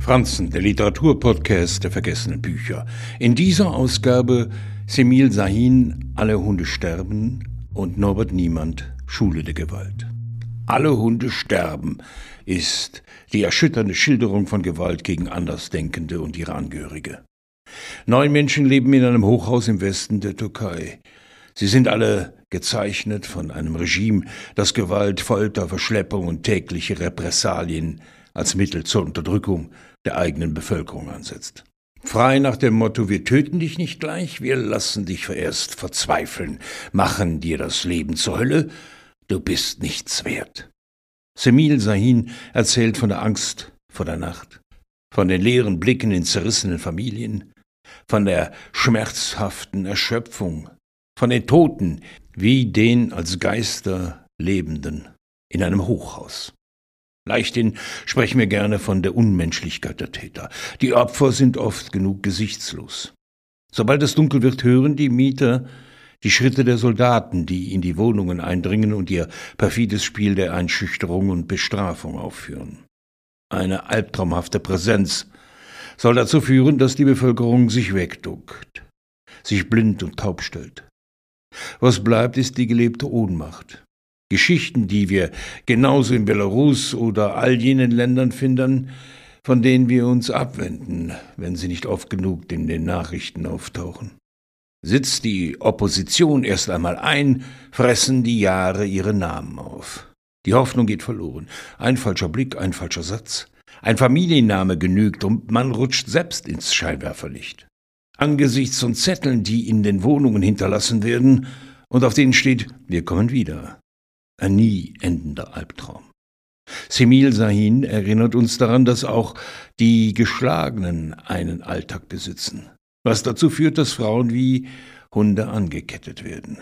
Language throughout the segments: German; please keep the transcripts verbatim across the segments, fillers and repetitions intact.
Franzen, der Literaturpodcast der vergessenen Bücher. In dieser Ausgabe Semil Sahin, Alle Hunde sterben und Norbert Niemand, Schule der Gewalt. Alle Hunde sterben ist die erschütternde Schilderung von Gewalt gegen Andersdenkende und ihre Angehörige. Neun Menschen leben in einem Hochhaus im Westen der Türkei. Sie sind alle gezeichnet von einem Regime, das Gewalt, Folter, Verschleppung und tägliche Repressalien als Mittel zur Unterdrückung der eigenen Bevölkerung ansetzt. Frei nach dem Motto, wir töten dich nicht gleich, wir lassen dich erst verzweifeln, machen dir das Leben zur Hölle, du bist nichts wert. Semil Sahin erzählt von der Angst vor der Nacht, von den leeren Blicken in zerrissenen Familien, von der schmerzhaften Erschöpfung, von den Toten wie den als Geister Lebenden in einem Hochhaus. Leichthin sprechen wir gerne von der Unmenschlichkeit der Täter. Die Opfer sind oft genug gesichtslos. Sobald es dunkel wird, hören die Mieter die Schritte der Soldaten, die in die Wohnungen eindringen und ihr perfides Spiel der Einschüchterung und Bestrafung aufführen. Eine albtraumhafte Präsenz soll dazu führen, dass die Bevölkerung sich wegduckt, sich blind und taub stellt. Was bleibt, ist die gelebte Ohnmacht. Geschichten, die wir genauso in Belarus oder all jenen Ländern finden, von denen wir uns abwenden, wenn sie nicht oft genug in den Nachrichten auftauchen. Sitzt die Opposition erst einmal ein, fressen die Jahre ihre Namen auf. Die Hoffnung geht verloren. Ein falscher Blick, ein falscher Satz. Ein Familienname genügt und man rutscht selbst ins Scheinwerferlicht. Angesichts von Zetteln, die in den Wohnungen hinterlassen werden und auf denen steht, wir kommen wieder. Ein nie endender Albtraum. Semil Sahin erinnert uns daran, dass auch die Geschlagenen einen Alltag besitzen, was dazu führt, dass Frauen wie Hunde angekettet werden.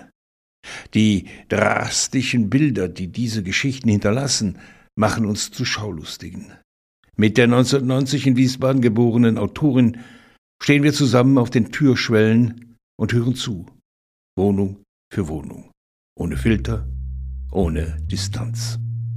Die drastischen Bilder, die diese Geschichten hinterlassen, machen uns zu Schaulustigen. Mit der neunzehnhundertneunzig in Wiesbaden geborenen Autorin stehen wir zusammen auf den Türschwellen und hören zu. Wohnung für Wohnung. Ohne Filter, ohne Distanz.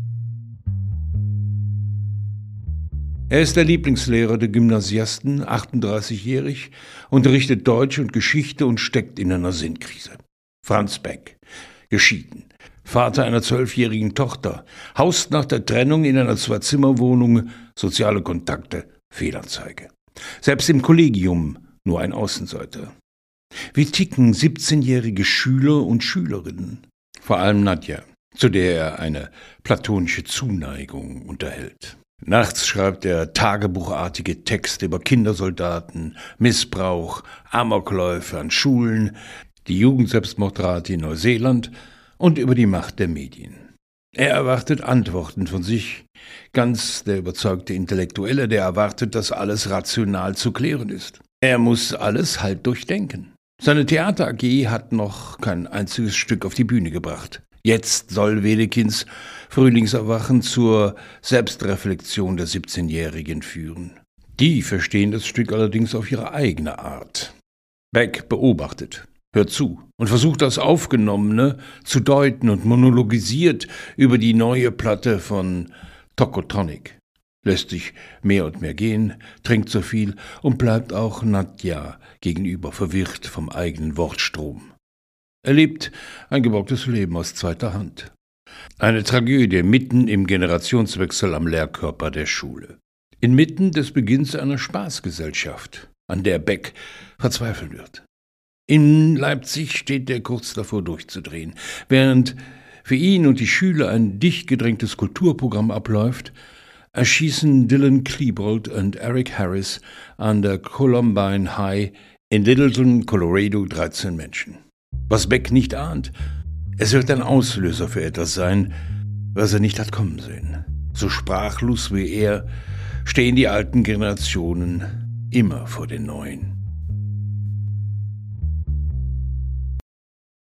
Er ist der Lieblingslehrer der Gymnasiasten, achtunddreißigjährig, unterrichtet Deutsch und Geschichte und steckt in einer Sinnkrise. Franz Beck, geschieden, Vater einer zwölfjährigen Tochter, haust nach der Trennung in einer Zwei-Zimmer-Wohnung, soziale Kontakte, Fehlanzeige. Selbst im Kollegium nur ein Außenseiter. Wie ticken siebzehnjährige Schüler und Schülerinnen? Vor allem Nadja, zu der er eine platonische Zuneigung unterhält. Nachts schreibt er tagebuchartige Texte über Kindersoldaten, Missbrauch, Amokläufe an Schulen, die Jugendselbstmordrate in Neuseeland und über die Macht der Medien. Er erwartet Antworten von sich, ganz der überzeugte Intellektuelle, der erwartet, dass alles rational zu klären ist. Er muss alles halb durchdenken. Seine Theater-A G hat noch kein einziges Stück auf die Bühne gebracht. Jetzt soll Wedekins Frühlingserwachen zur Selbstreflexion der siebzehnjährigen führen. Die verstehen das Stück allerdings auf ihre eigene Art. Beck beobachtet, hört zu und versucht das Aufgenommene zu deuten und monologisiert über die neue Platte von Tokotronic. Lässt sich mehr und mehr gehen, trinkt so viel und bleibt auch Nadja gegenüber verwirrt vom eigenen Wortstrom. Er lebt ein geborgtes Leben aus zweiter Hand. Eine Tragödie mitten im Generationswechsel am Lehrkörper der Schule. Inmitten des Beginns einer Spaßgesellschaft, an der Beck verzweifeln wird. In Leipzig steht er kurz davor durchzudrehen. Während für ihn und die Schüler ein dicht gedrängtes Kulturprogramm abläuft, erschießen Dylan Klebold und Eric Harris an der Columbine High in Littleton, Colorado, dreizehn Menschen. Was Beck nicht ahnt, es wird ein Auslöser für etwas sein, was er nicht hat kommen sehen. So sprachlos wie er stehen die alten Generationen immer vor den neuen.